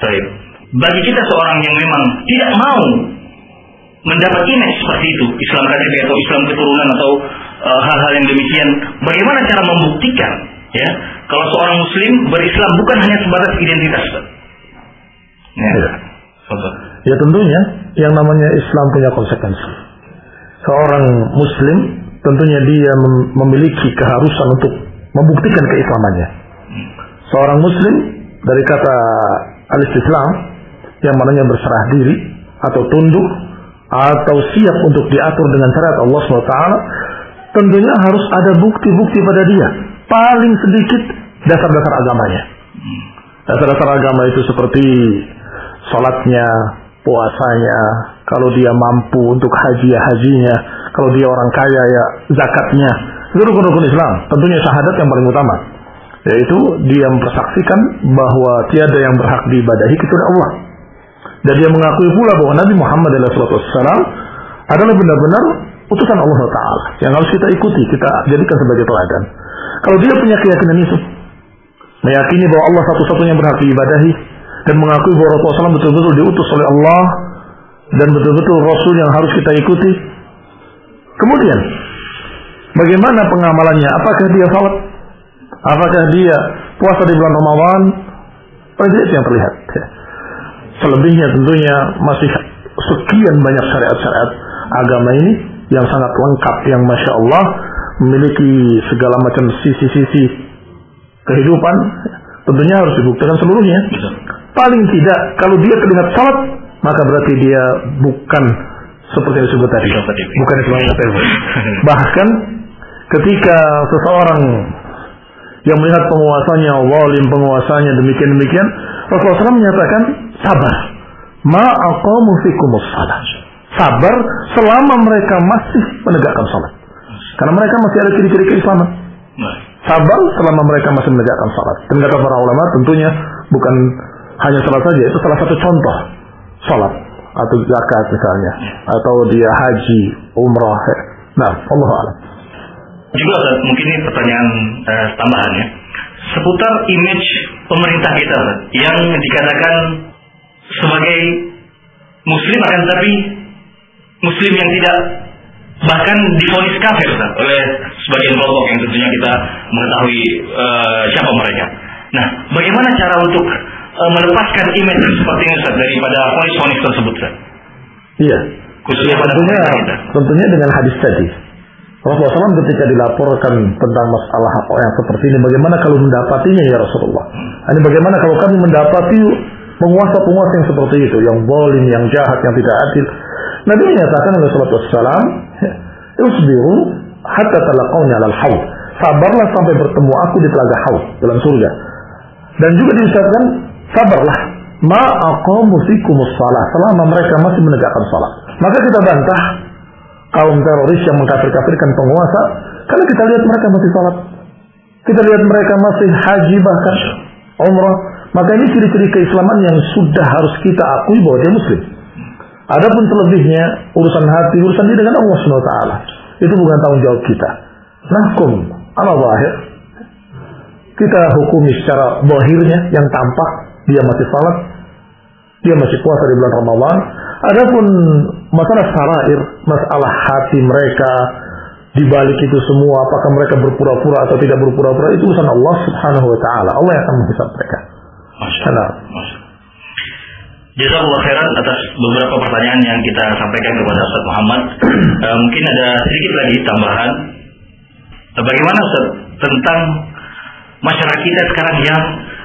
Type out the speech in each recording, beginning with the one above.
Baik. Bagi kita seorang yang memang tidak mau mendapat image seperti itu, Islam KTP atau Islam keturunan atau hal-hal yang demikian, bagaimana cara membuktikan ya kalau seorang muslim berislam bukan hanya sebatas identitas? Ya tentunya yang namanya Islam punya konsekuensi. Seorang muslim tentunya dia memiliki keharusan untuk membuktikan keislamannya. Seorang muslim dari kata al-istislam yang maknanya berserah diri atau tunduk atau siap untuk diatur dengan syariat Allah SWT, tentunya harus ada bukti-bukti pada dia. Paling sedikit dasar-dasar agamanya. Dasar-dasar agama itu seperti salatnya, puasanya, kalau dia mampu untuk hajinya, kalau dia orang kaya ya zakatnya. Itu rukun-rukun Islam. Tentunya syahadat yang paling utama, yaitu dia mempersaksikan bahwa tiada yang berhak diibadahi kecuali Allah. Dan dia mengakui pula bahwa Nabi Muhammad SAW adalah benar-benar utusan Allah Ta'ala yang harus kita ikuti, kita jadikan sebagai teladan. Kalau dia punya keyakinan itu, meyakini bahwa Allah satu-satunya yang berhak diibadahi, dan mengakui bahwa Rasulullah SAW betul-betul diutus oleh Allah dan betul-betul Rasul yang harus kita ikuti. Kemudian, bagaimana pengamalannya? Apakah dia salat? Apakah dia puasa di bulan Ramadan? Itu yang terlihat. Selebihnya tentunya masih sekian banyak syariat-syariat agama ini yang sangat lengkap, yang Masya Allah memiliki segala macam sisi-sisi kehidupan. Tentunya harus dibuktikan seluruhnya. Paling tidak, kalau dia terlihat salat, maka berarti dia bukan seperti yang disebut tadi, bukan Islam KTP. Bahkan ketika seseorang yang melihat penguasanya, zalim penguasanya demikian-demikian, Rasulullah SAW menyatakan sabar. Ma aqamu fikumus salat. Sabar selama mereka masih menegakkan salat. Karena mereka masih ada ciri-ciri keislaman. Sabar selama mereka masih menegakkan salat. Dan kata para ulama tentunya bukan hanya salat saja, itu salah satu contoh salat atau zakat misalnya, atau dia haji, umrah. Nah, Allah a'lam. Juga mungkin ini pertanyaan tambahan ya, seputar image pemerintah kita yang dikatakan sebagai muslim akan tapi muslim yang tidak, bahkan divonis kafir oleh sebagian kelompok yang tentunya kita mengetahui siapa mereka. Nah, bagaimana cara untuk melepaskan image seperti ini daripada vonis-vonis tersebut? Iya, khususnya pada tentunya dengan hadis tadi. Rasulullah SAW ketika dilaporkan tentang masalah yang seperti ini, bagaimana kalau mendapatinya ya Rasulullah? Ini bagaimana kalau kami mendapati penguasa-penguasa yang seperti itu, yang zalim, yang jahat, yang tidak adil? Nabi menyatakan oleh Rasulullah SAW, "Isbiru hatta talaqawni 'alal haud." Sabarlah sampai bertemu aku di telaga haud dalam surga. Dan juga diucapkan, sabarlah ma aqamu fikumus shalah, selama mereka masih menegakkan salat. Maka kita bantah kaum teroris yang mengkafir-kafirkan penguasa, karena kita lihat mereka masih salat, kita lihat mereka masih haji, bahkan umrah. Maka ini ciri-ciri keislaman yang sudah harus kita akui bahwa dia muslim. Adapun selebihnya urusan hati, urusan dia dengan Allah SWT, itu bukan tanggung jawab kita. Nahkum ala zahir, kita hukumi secara zahirnya yang tampak, dia masih salat, dia masih puasa di bulan Ramadan. Adapun masalah sarair, masalah hati mereka di balik itu semua, apakah mereka berpura-pura atau tidak berpura-pura, itu urusan Allah Subhanahu wa taala. Allah yang akan menghisab mereka. Masyaallah. Jazakallahu khairan atas beberapa pertanyaan yang kita sampaikan kepada Ustaz Muhammad. Mungkin ada sedikit lagi tambahan. Bagaimana Ustaz tentang masyarakat kita sekarang yang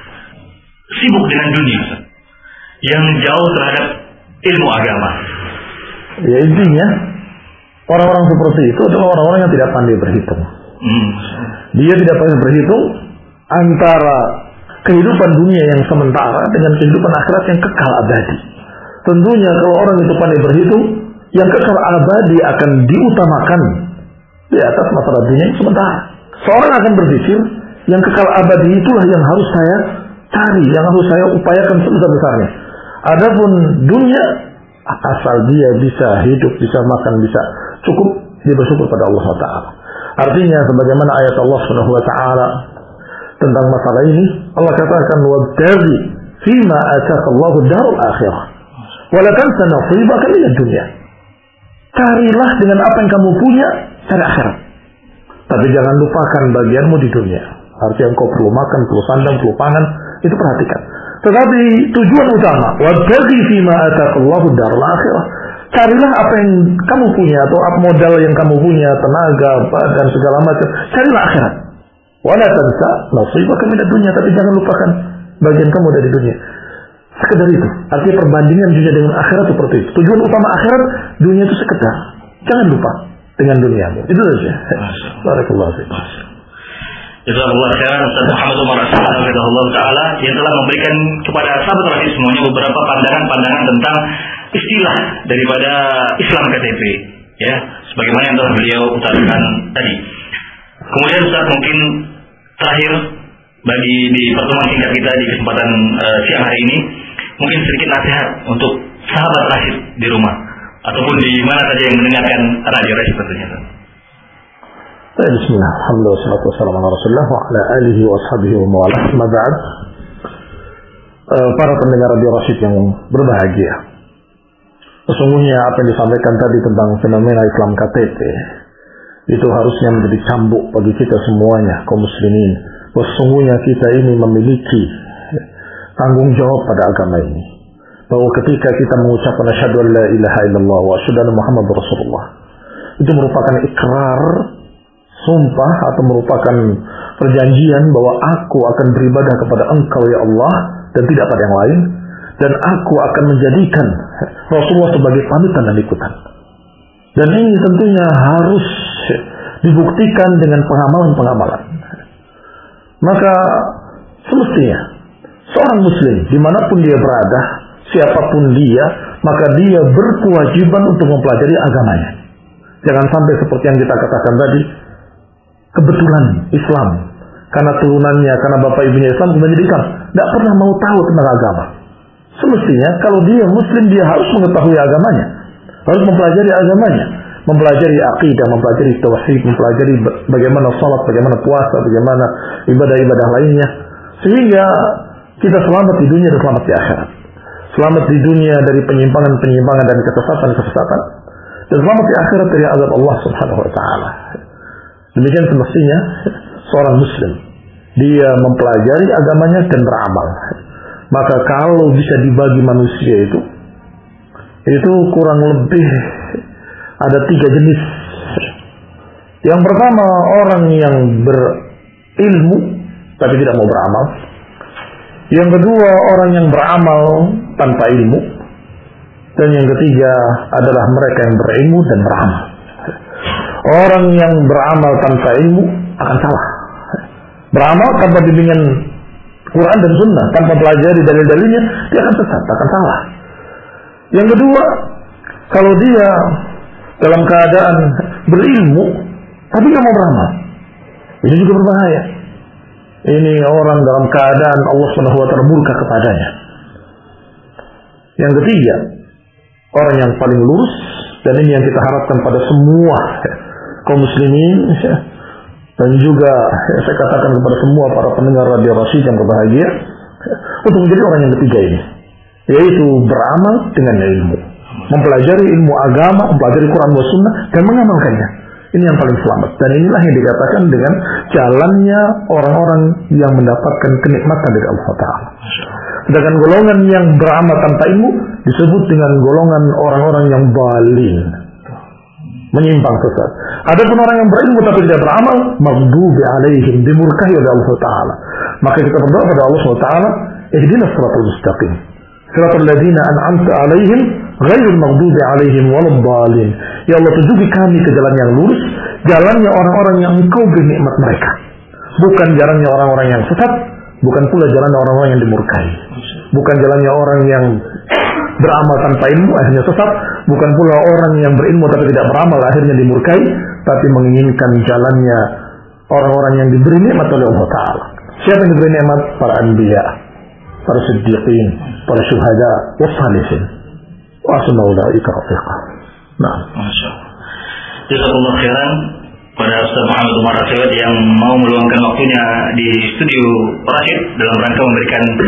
sibuk dengan dunia, Ustaz, yang jauh terhadap ilmu agama? Ya, intinya orang-orang seperti itu adalah orang-orang yang tidak pandai berhitung. Dia tidak pandai berhitung antara kehidupan dunia yang sementara dengan kehidupan akhirat yang kekal abadi. Tentunya kalau orang itu pandai berhitung, yang kekal abadi akan diutamakan di atas masalah dunia yang sementara. Seorang akan berpikir yang kekal abadi itulah yang harus saya cari, yang harus saya upayakan sebesar-besarnya. Adapun dunia, asal dia bisa hidup, bisa makan, bisa cukup, dia bersyukur pada Allah Taala. Artinya sebagaimana ayat Allah Subhanahu wa taala tentang masalah ini, Allah katakan wabtaghi fima ataka Allahu darul akhirah wa la tansa nasibaka minad dunya. Carilah dengan apa yang kamu punya, cari akhirat. Tapi jangan lupakan bagianmu di dunia. Artinya engkau perlu makan, perlu sandang, perlu pangan, itu perhatikan. Tetapi tujuan utama, wabtaghi fima ataqallahu darul akhirah. Carilah apa yang kamu punya atau modal yang kamu punya, tenaga, dan segala macam. Carilah akhirat. Wala tansa nasibaka minad dunya, tapi jangan lupakan bagian kamu dari dunia. Sekedar itu. Artinya perbandingan dunia dengan akhirat seperti itu. Tujuan utama akhirat, dunia itu sekedar. Jangan lupa dengan duniamu. Itu saja. Barakallahu fiik. Jazakallahu khairan Ustaz Muhammad Umar As-Salafi Ta'ala yang telah memberikan kepada sahabat radhi semuanya beberapa pandangan-pandangan tentang istilah daripada Islam KTP, ya, sebagaimana yang telah beliau utarakan tadi. Kemudian Ustaz, mungkin terakhir bagi di pertemuan singkat kita di kesempatan siang hari ini, mungkin sedikit nasihat untuk sahabat Rasyid di rumah ataupun di mana saja yang mendengarkan radio Rasyid tentunya. Bismillah, alhamdulillah, wassalatu wassalamu ala Rasulullah wa ala alihi wa ashabihi wa mawalah. Ma ba'd. Para pendengar radio Rasyid yang berbahagia, sesungguhnya apa yang disampaikan tadi tentang fenomena Islam KTP itu harusnya menjadi cambuk bagi kita semuanya, kaum muslimin. Sesungguhnya kita ini memiliki tanggung jawab pada agama ini, bahwa ketika kita mengucapkan asyhadu an la ilaha illallah wa asyhadu anna Muhammadar Rasulullah, itu merupakan ikrar, sumpah, atau merupakan perjanjian bahwa aku akan beribadah kepada Engkau ya Allah dan tidak pada yang lain, dan aku akan menjadikan Rasulullah sebagai panutan dan ikutan. Dan ini tentunya harus dibuktikan dengan pengamalan-pengamalan. Maka semestinya seorang muslim dimanapun dia berada, siapapun dia, maka dia berkewajiban untuk mempelajari agamanya. Jangan sampai seperti yang kita katakan tadi, kebetulan Islam, karena turunannya, karena bapak ibunya Islam, kemudian jadi Islam, tidak pernah mau tahu tentang agama. Semestinya kalau dia muslim, dia harus mengetahui agamanya, harus mempelajari agamanya, mempelajari akidah, mempelajari tauhid, mempelajari bagaimana salat, bagaimana puasa, bagaimana ibadah-ibadah lainnya, sehingga kita selamat di dunia dan selamat di akhirat. Selamat di dunia dari penyimpangan-penyimpangan dan kesesatan-kesesatan, dan selamat di akhirat dari azab Allah Subhanahu wa taala. Demikian semestinya seorang muslim, dia mempelajari agamanya dan beramal. Maka kalau bisa dibagi manusia itu kurang lebih ada 3 jenis. Yang pertama, orang yang berilmu tapi tidak mau beramal. Yang kedua, orang yang beramal tanpa ilmu. Dan yang ketiga adalah mereka yang berilmu dan beramal. Orang yang beramal tanpa ilmu akan salah. Beramal tanpa bimbingan Quran dan Sunnah, tanpa pelajari dalil-dalilnya, dia akan sesat, akan salah. Yang kedua, kalau dia dalam keadaan berilmu tapi tidak mau beramal, ini juga berbahaya. Ini orang dalam keadaan Allah Subhanahu wa taala murka kepadanya. Yang ketiga, orang yang paling lurus, dan ini yang kita harapkan pada semua kaum muslimin, dan juga saya katakan kepada semua para pendengar radio Rasyid yang berbahagia, untuk menjadi orang yang ketiga ini, yaitu beramal dengan ilmu, mempelajari ilmu agama, mempelajari Quran dan Sunnah dan mengamalkannya. Ini yang paling selamat, dan inilah yang dikatakan dengan jalannya orang-orang yang mendapatkan kenikmatan dari Allah Ta'ala. Sedangkan golongan yang beramal tanpa ilmu disebut dengan golongan orang-orang yang balin, menyimpang sesat. Adapun orang yang berilmu tapi tidak beramal, maghdubi alaihim, dimurkahi oleh Allah Ta'ala. Maka kita berdoa kepada Allah Ta'ala, ihdinas siratal mustaqim, siratal ladzina an'amta alaihim ghairil maghdubi alaihim waladdallin. Ya Allah, tunjuki kami ke jalan yang lurus, jalannya orang-orang yang Engkau beri nikmat mereka, bukan jalannya orang-orang yang sesat, bukan pula jalannya orang-orang yang dimurkai, bukan jalannya orang yang beramal tanpa ilmu akhirnya sesat, bukan pula orang yang berilmu tapi tidak beramal akhirnya dimurkai, tapi menginginkan jalannya orang-orang yang diberi nikmat oleh Allah Ta'ala. Siapa yang diberi nikmat? Para anbiya, para siddiqin, para syuhada, wassalihin, wa asma ulaika rafiqa. Nah, masyaallah. Jazakallahu khairan pada Ustaz Muhammad Umar As-Salafi yang mau meluangkan waktunya di studio Rasyid dalam rangka memberikan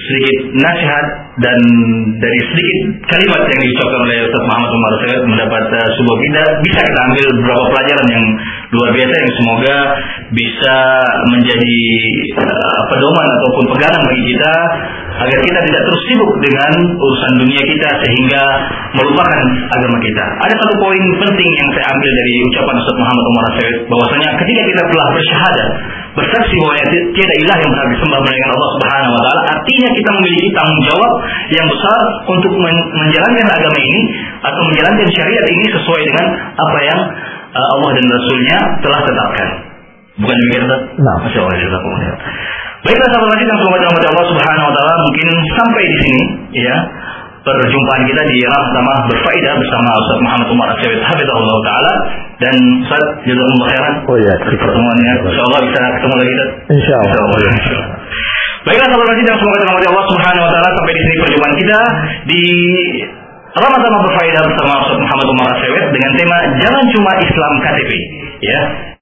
sedikit nasihat dan dari sedikit kalimat yang diucapkan oleh Ustaz Muhammad Umar Sayyid mendapat sebuah bisa kita ambil beberapa pelajaran yang luar biasa yang semoga bisa menjadi pedoman ataupun pegangan bagi kita agar kita tidak terus sibuk dengan urusan dunia kita sehingga melupakan agama kita. Ada satu poin penting yang saya ambil dari ucapan Ustaz Muhammad Umar Sayyid, bahwasanya ketika kita telah bersyahadat, bersaksi bahwa tiada ilah yang berhak disembah melainkan Allah Subhanahu wa taala, artinya kita memiliki tanggung jawab yang besar untuk menjalankan agama ini atau menjalankan syariat ini sesuai dengan apa yang Allah dan Rasulnya telah tetapkan. Bukan demikian, Ustaz? Nah, Masya Allah, jazakumullah. Baiklah sahabat majid yang semoga dirahmati Allah Subhanahu wa taala, mungkin sampai di sini ya perjumpaan kita di yang pertama berfaedah bersama Ustaz Muhammad Umar Sayyid hafizahullah taala, dan Ustaz jazakumullah khairan. Oh ya, pertemuannya insyaallah bisa ketemu lagi, Ustaz. Insyaallah. Baiklah sahabat majid yang semoga dirahmati Allah Subhanahu wa taala, sampai di sini perjumpaan kita di Ramadan berfaedah bersama Ustaz Muhammad Umar Sayyid dengan tema jangan cuma Islam KTP ya.